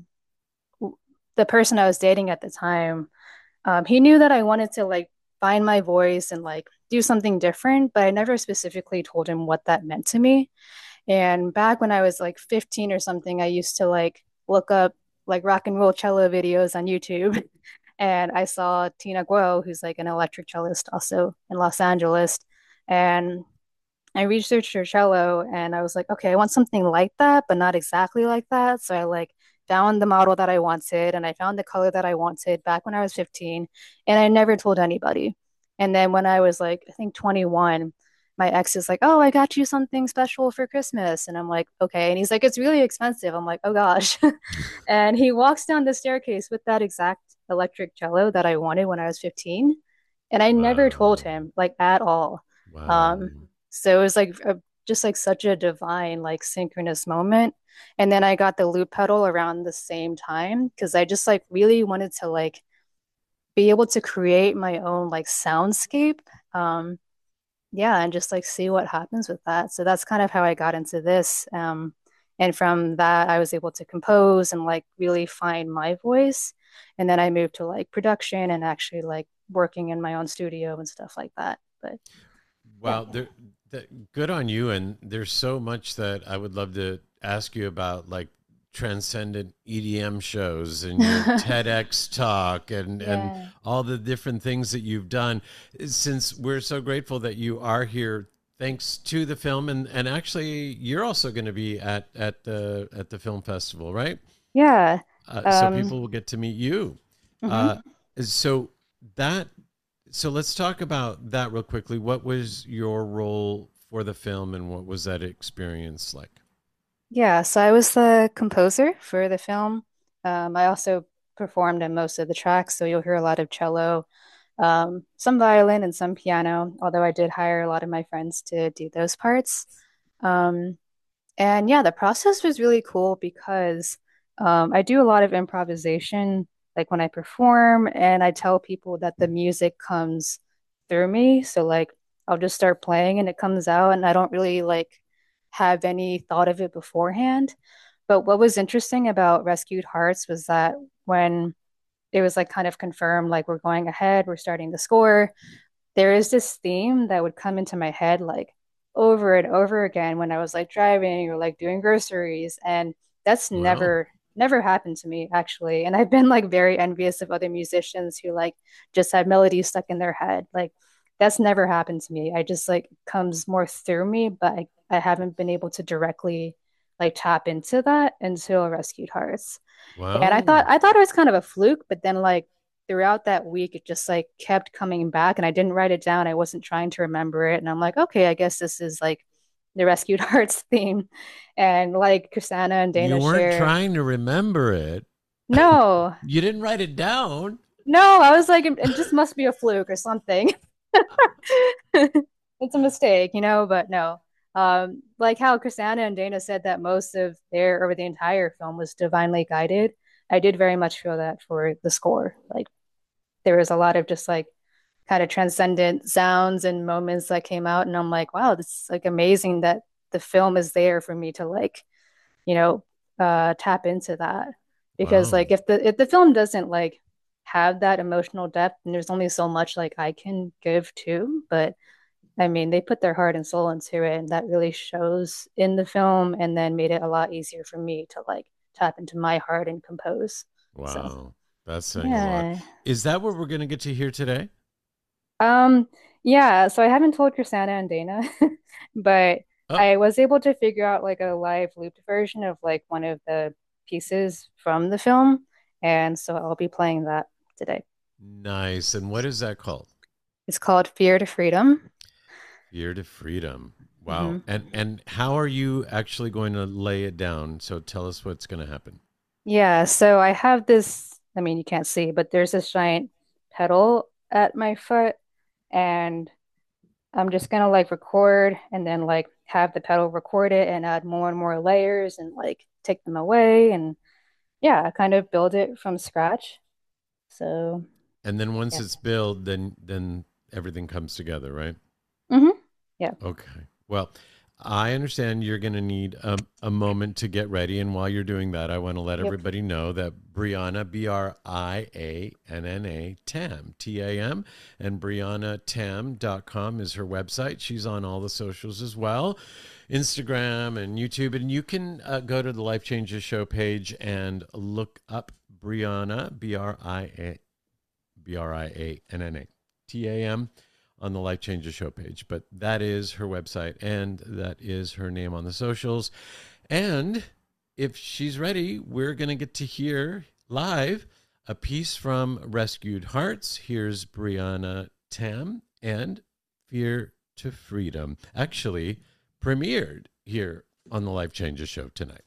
the person I was dating at the time, um, he knew that I wanted to like find my voice and like do something different, but I never specifically told him what that meant to me. And back when I was like fifteen or something, I used to like look up like rock and roll cello videos on YouTube. And I saw Tina Guo, who's like an electric cellist also in Los Angeles. And I researched her cello and I was like, okay, I want something like that, but not exactly like that. So I like found the model that I wanted and I found the color that I wanted back when I was fifteen. And I never told anybody. And then when I was like, I think twenty-one, my ex is like, oh, I got you something special for Christmas. And I'm like, okay. And he's like, it's really expensive. I'm like, oh gosh. And he walks down the staircase with that exact electric cello that I wanted when I was fifteen. And I never told Wow. him like at all. Wow. Um, so it was like a, just like such a divine, like synchronous moment. And then I got the loop pedal around the same time because I just like really wanted to like be able to create my own like soundscape. Um, yeah, and just like see what happens with that. So that's kind of how I got into this. Um, and from that, I was able to compose and like really find my voice. And then I moved to like production and actually like working in my own studio and stuff like that. But yeah. Well, there, that, good on you. And there's so much that I would love to ask you about, like transcendent E D M shows and your TEDx talk and, and Yeah. all the different things that you've done. Since we're so grateful that you are here, thanks to the film, and, and actually you're also going to be at, at the at the film festival, right? Yeah. Uh, so Um, people will get to meet you. Uh, mhm. so that so let's talk about that real quickly. What was your role for the film, and what was that experience like? Yeah, so I was the composer for the film. Um, I also performed in most of the tracks, so you'll hear a lot of cello, um, some violin, and some piano, although I did hire a lot of my friends to do those parts. Um, and yeah, the process was really cool because um, I do a lot of improvisation, like when I perform, and I tell people that the music comes through me. So like I'll just start playing and it comes out, and I don't really like have any thought of it beforehand. But what was interesting about Rescued Hearts was that when it was like kind of confirmed, like we're going ahead, we're starting the score, there is this theme that would come into my head like over and over again when I was like driving or like doing groceries. And that's Wow. never, never happened to me actually. And I've been like very envious of other musicians who like just had melodies stuck in their head. Like that's never happened to me. I just like comes more through me, but I, I haven't been able to directly like tap into that until Rescued Hearts. And I thought Wow. I thought it was kind of a fluke, but then like throughout that week it just like kept coming back and I didn't write it down. I wasn't trying to remember it. And I'm like, okay, I guess this is like the Rescued Hearts theme. And like Chrisana and You Dana weren't share. trying to remember it. No, You didn't write it down. no, I was like, it, it just must be a fluke or something. It's a mistake, you know, but no. Um, like how Chrisana and Dana said that most of their over the entire film was divinely guided. I did very much feel that for the score. Like there was a lot of just like kind of transcendent sounds and moments that came out, and I'm like, wow, this is like amazing that the film is there for me to like, you know, uh tap into that. Because Wow. like if the if the film doesn't like have that emotional depth, and there's only so much like I can give too, but I mean, they put their heart and soul into it, and that really shows in the film, and then made it a lot easier for me to like tap into my heart and compose. So, Wow. That's saying a lot. yeah. Is that what we're going to get to hear today? Um, yeah, so I haven't told Chrisana and Dana, but Oh, I was able to figure out like a live looped version of like one of the pieces from the film, and so I'll be playing that today. nice. And what is that called? It's called Fear to Freedom. Fear to Freedom. Wow. Hmm. And and how are you actually going to lay it down? So tell us what's going to happen. Yeah, so I have this, I mean, you can't see, but there's this giant pedal at my foot, and I'm just gonna like record and then like have the pedal record it and add more and more layers and like take them away and yeah, kind of build it from scratch. So And then once yeah. it's built, then then everything comes together, right? Hmm. Yeah. Okay. Well, I understand you're going to need a, a moment to get ready. And while you're doing that, I want to let Yep. everybody know that Brianna, B R I A N N A, Tam, T A M, and Brianna Tam dot com is her website. She's on all the socials as well, Instagram and YouTube. And you can uh, go to the Life Changes Show page and look up Brianna, B R I A, B R I A N N A, T A M, on the Life Changes Show page. But that is her website and that is her name on the socials. And if she's ready, we're going to get to hear live a piece from Rescued Hearts. Here's Brianna Tam and Fear to Freedom, actually premiered here on the Life Changes Show tonight.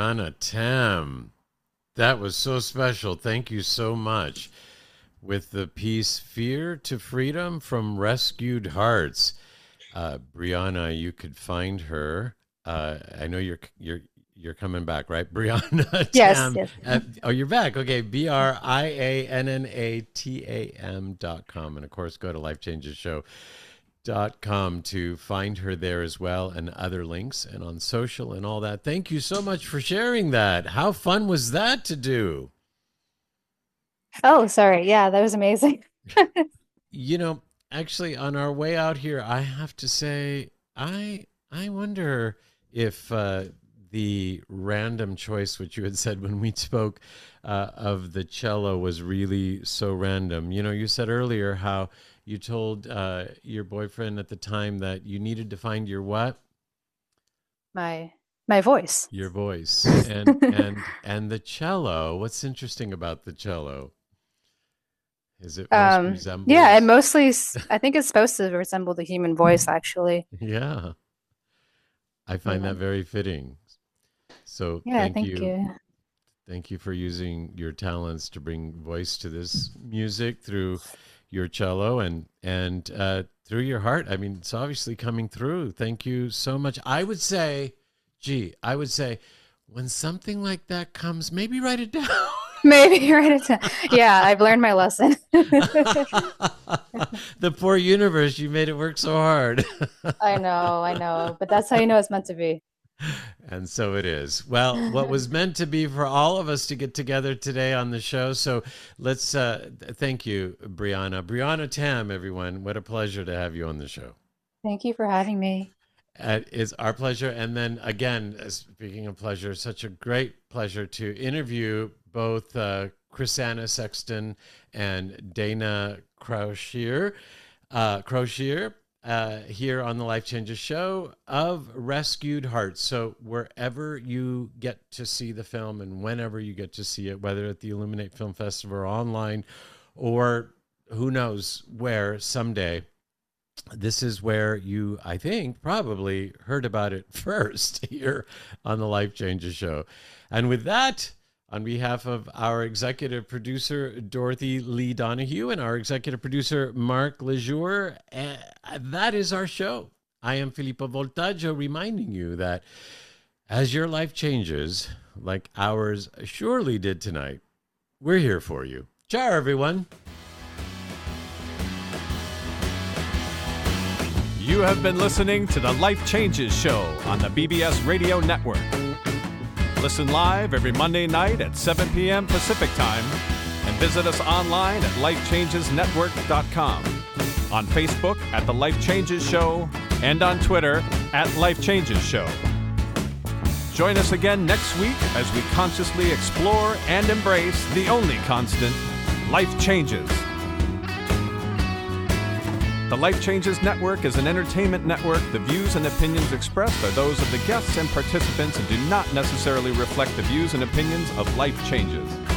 Brianna Tam. That was so special. Thank you so much. With the piece Fear to Freedom from Rescued Hearts. Uh, Brianna, you could find her. Uh, I know you're you're you're coming back, right? Brianna Yes, Tam. yes. At, oh, you're back. Okay. B R I A N N A T A M dot com. And of course, go to life changes show dot com to find her there as well, and other links, and on social and all that. Thank you so much for sharing that. How fun was that to do? Oh, sorry. Yeah, that was amazing. You know, actually, on our way out here, I have to say, I I wonder if uh, the random choice, which you had said when we spoke, uh, of the cello was really so random. You know, you said earlier how you told uh, your boyfriend at the time that you needed to find your what? My my voice. Your voice. And and and the cello. What's interesting about the cello? Is it most Um, resembles? yeah, it mostly, s- I think it's supposed to resemble the human voice, actually. Yeah. I find Yeah. that very fitting. So Yeah, thank, thank you. you. Thank you for using your talents to bring voice to this music through your cello and and uh, through your heart. I mean, it's obviously coming through. Thank you so much. I would say, gee, I would say when something like that comes, maybe write it down. Maybe write it down. Yeah, I've learned my lesson. The poor universe, you made it work so hard. I know, I know, but that's how you know it's meant to be. And so it is. Well, what was meant to be for all of us to get together today on the show. So let's uh, th- thank you, Brianna. Brianna Tam, everyone. What a pleasure to have you on the show. Thank you for having me. Uh, it's our pleasure. And then again, uh, speaking of pleasure, such a great pleasure to interview both uh, Chrisanna Sexton and Dana Crouchier, uh, Crouchier uh, here on the Life Changes Show of Rescued Hearts. So wherever you get to see the film and whenever you get to see it, whether at the Illuminate Film Festival or online or who knows where someday, this is where you, I think, probably heard about it first here on the Life Changes Show. And with that, on behalf of our executive producer, Dorothy Lee Donahue, and our executive producer, Mark Lejour, uh, that is our show. I am Filippo Voltaggio, reminding you that as your life changes, like ours surely did tonight, we're here for you. Ciao, everyone. You have been listening to the Life Changes Show on the B B S Radio Network. Listen live every Monday night at seven p.m. Pacific Time and visit us online at life changes network dot com, on Facebook at The Life Changes Show, and on Twitter at Life Changes Show. Join us again next week as we consciously explore and embrace the only constant, life changes. The Life Changes Network is an entertainment network. The views and opinions expressed are those of the guests and participants and do not necessarily reflect the views and opinions of Life Changes.